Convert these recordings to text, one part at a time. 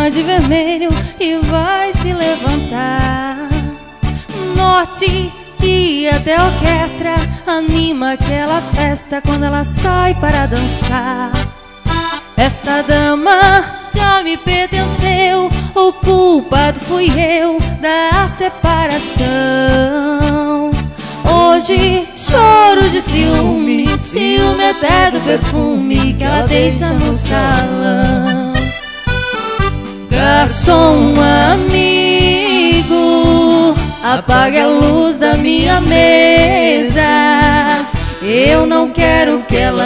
dama de vermelho e vai se levantar. Note que até a orquestra anima aquela festa quando ela sai para dançar. Esta dama já me pertenceu, o culpado fui eu da separação. Hoje choro de ciúme, ciúme até do perfume que ela deixa no salão. Garçom amigo, apague a luz da minha mesa. Eu não quero que ela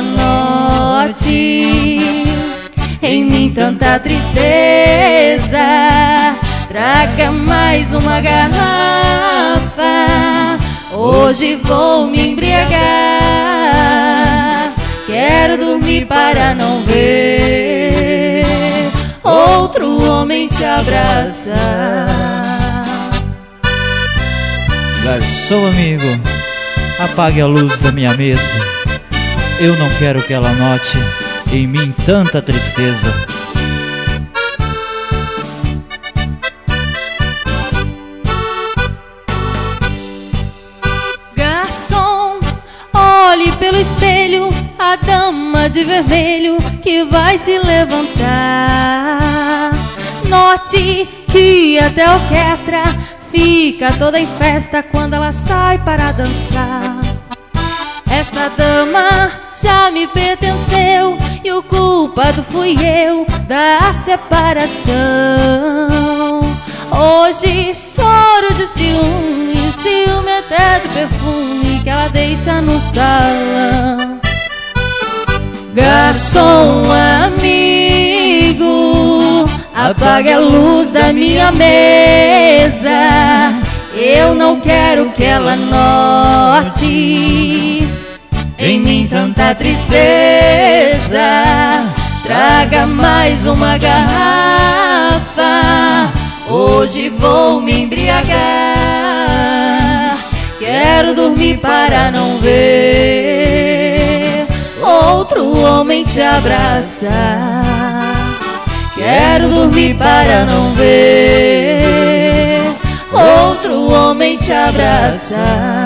note em mim tanta tristeza. Traga mais uma garrafa, hoje vou me embriagar. Quero dormir para não ver outro homem te abraçar. Garçom amigo, apague a luz da minha mesa. Eu não quero que ela note em mim tanta tristeza. Garçom, olhe pelo espelho a dama de vermelho que vai se levantar. Note que até a orquestra fica toda em festa quando ela sai para dançar. Esta dama já me pertenceu e o culpado fui eu da separação. Hoje choro de ciúme, ciúme até do perfume que ela deixa no salão. Garçom amigo, apague a luz da minha mesa. Eu não quero que ela note em mim tanta tristeza. Traga mais uma garrafa, hoje vou me embriagar. Quero dormir para não ver outro homem te abraçar. Quero dormir para não ver outro homem te abraçar.